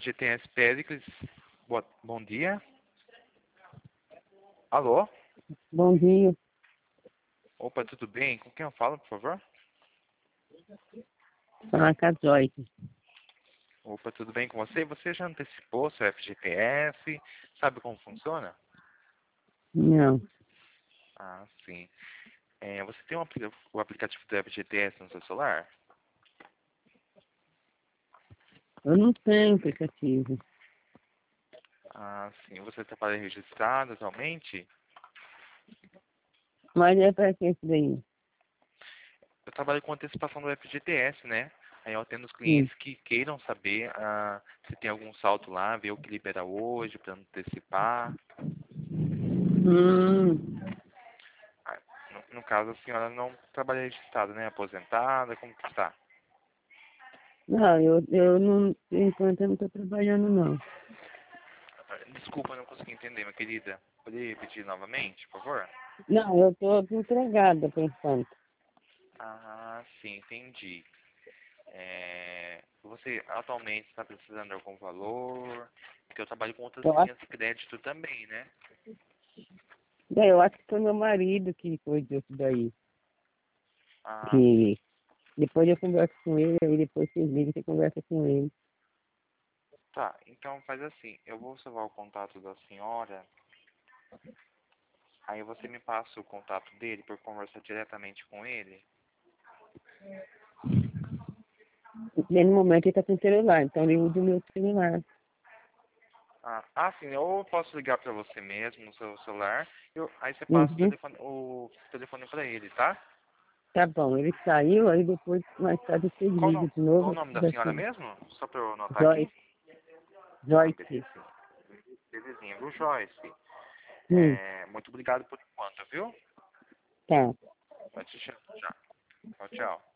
FGTS Péricles. Bom dia. Alô? Bom dia. Opa, tudo bem? Com quem eu falo, por favor? Falar com a Joyce. Opa, tudo bem com você? Você já antecipou seu FGTS? Sabe como funciona? Não, Ah, sim. Você tem o aplicativo do FGTS no seu celular? eu não tenho aplicativo. Ah, sim. Você trabalha registrado atualmente? Mas é para que isso daí? Eu trabalho com antecipação do FGTS, né? Aí eu atendo os Hum. clientes que queiram saber se tem algum saldo lá, ver o que libera hoje para antecipar. Hum. Ah, no caso, a senhora não trabalha registrada, né? Aposentada, como que está? Não, eu não, por enquanto eu não estou trabalhando não. Desculpa, eu não consegui entender, minha querida. Pode repetir novamente, por favor? Não, eu estou desempregada por enquanto. Ah, sim, entendi. Você atualmente está precisando de algum valor? Porque eu trabalho com outras Eu acho, linhas de crédito também, né? eu acho que foi meu marido que foi disso daí. Ah, sim. Que depois eu converso com ele, aí depois vocês ligam, você conversa com ele. Tá, então faz assim. Eu vou salvar o contato da senhora. Aí você me passa o contato dele para eu conversar diretamente com ele. E no momento ele está com celular, então ele usa o meu celular. Sim, eu posso ligar para você mesmo no seu celular. Aí você passa Uhum. o telefone para ele, tá? Tá bom, ele saiu, aí depois mais tarde vocês ligam de Qual o novo. nome da senhora Assim, mesmo? Só para eu anotar aqui. Joyce, Joyce. Belezinha. Belezinha, viu, Joyce? Hum, Muito obrigado por enquanto, viu? tá. Pode te chamar já. Tchau, tchau.